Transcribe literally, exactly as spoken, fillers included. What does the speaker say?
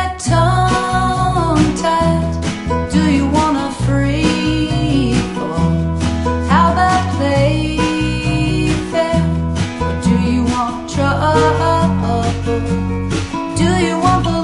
get tongue-tied? Do you wanna free fall? How about play fair? Or do you want trouble? Do you want